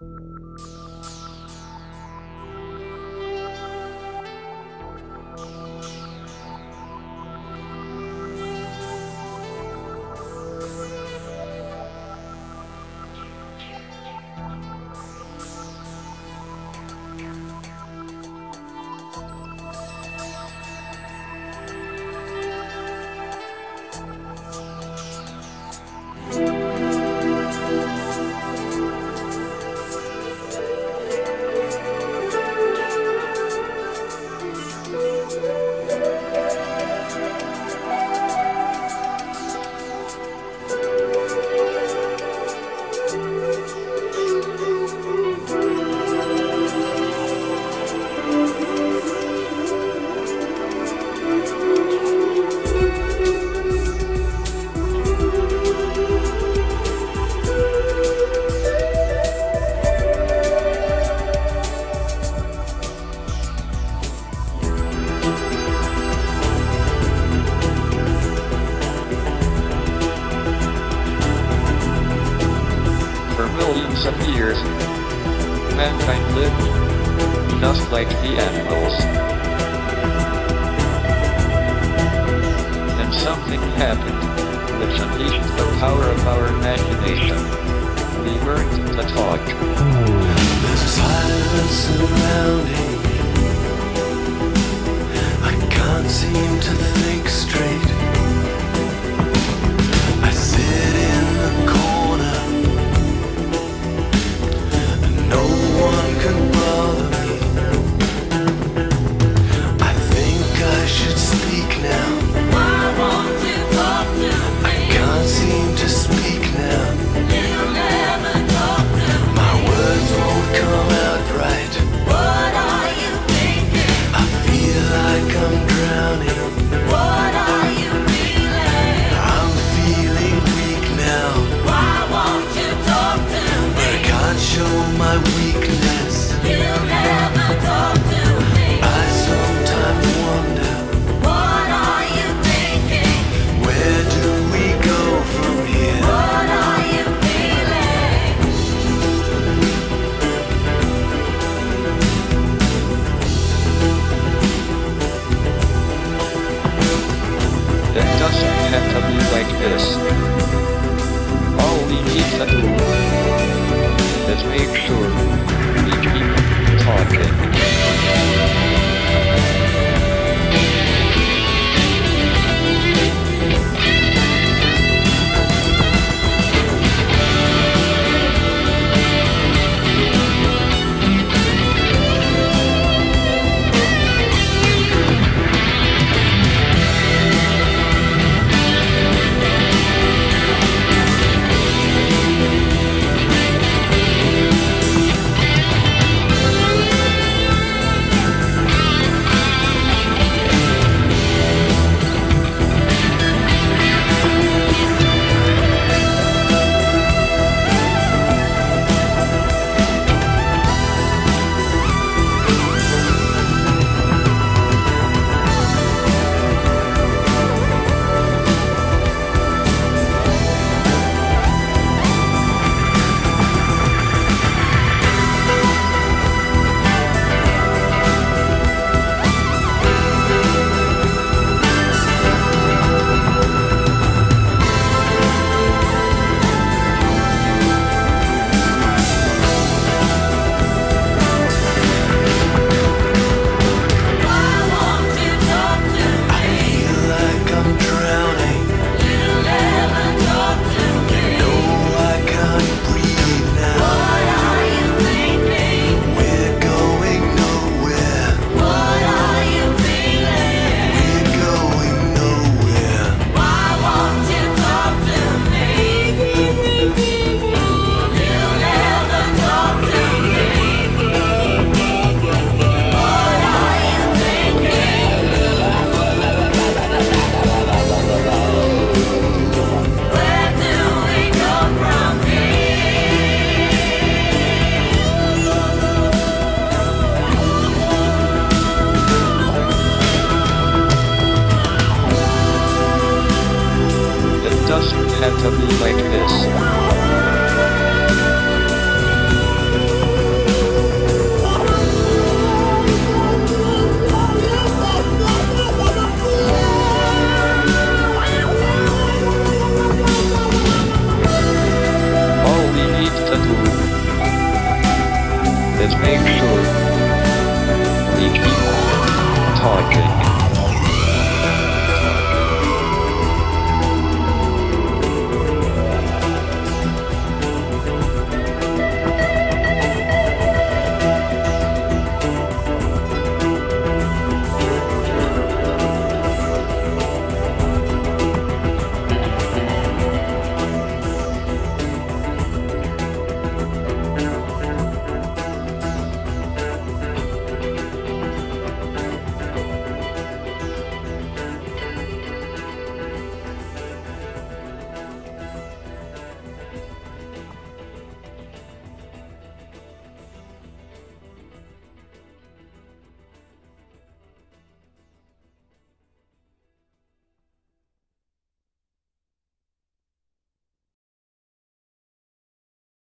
Millions of years, mankind lived, just like the animals. Then something happened, which unleashed the power of our imagination. We learned to talk. There's a silence surrounding me. I can't seem to think straight. I sit in the corner. No one can bother me. I think I should speak now. Why won't you talk to me? I can't seem to speak now. You never talk to me. My words won't come out right. What are you thinking? I feel like I'm drowning. What are you feeling? I'm feeling weak now. Why won't you talk to But I me? can't show my weakness. You never talk to me. I sometimes wonder, What are you thinking? where do we go from here? What are you feeling? It doesn't have to be like this. All we need to do is make sure we keep talking. Doesn't have to be like this. Let's make sure we keep talking.